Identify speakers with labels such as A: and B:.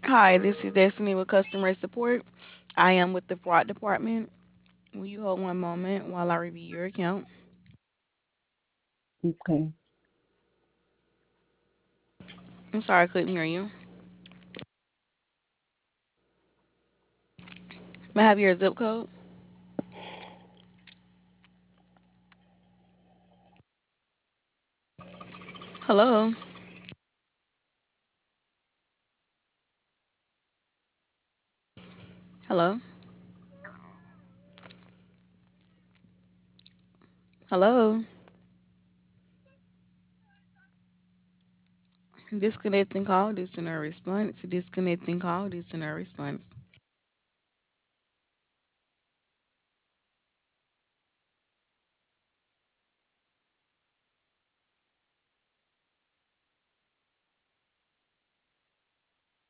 A: Hi, this is Destiny with customer support. I am with the fraud department. Will you hold one moment while I review your account?
B: Okay.
A: I'm sorry I couldn't hear you. May I have your zip code? Hello? Hello? Hello? Disconnecting call due to no response. Disconnecting call due to no response.